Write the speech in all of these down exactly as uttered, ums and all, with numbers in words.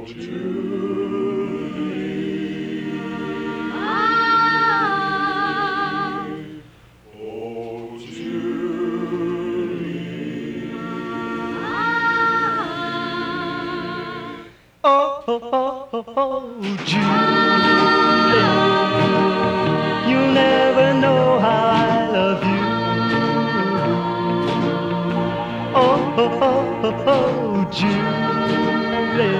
Oh, oh, oh, oh, oh, Julie, you'll never know how I love you. Oh, oh, oh, oh, oh, Julie,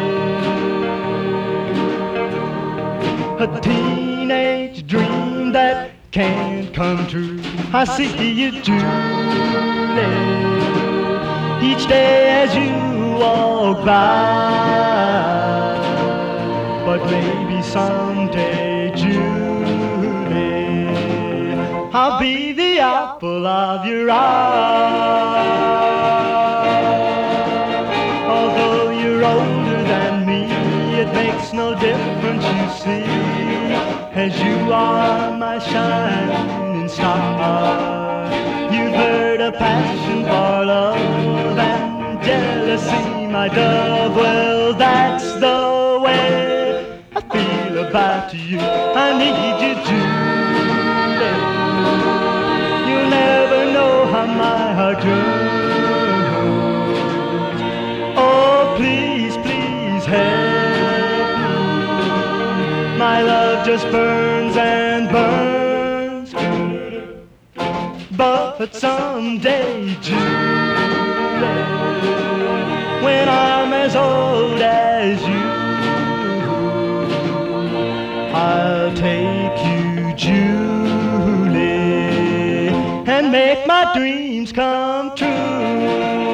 a teenage dream that can't come true. I see you, Julie, each day as you walk by. But maybe someday, Julie, I'll be the apple of your eye. Although you're older than me, it makes no difference, you see, as you are my shining star. You've heard of passion for love and jealousy, my dove. Well, that's the way I feel about you. I need you, Julie. You'll never know how my heart yearns. Oh, please, please help me. My love just burns and burns. But someday, Julie, when I'm as old as you, I'll take you, Julie, and make my dreams come true.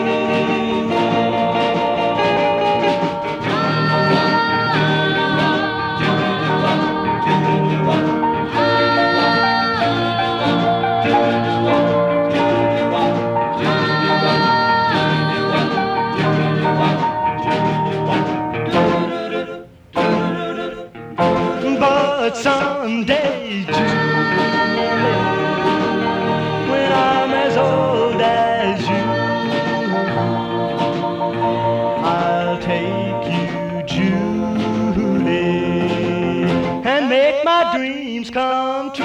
But someday, Julie, when I'm as old as you, I'll take you, Julie, and make my dreams come true.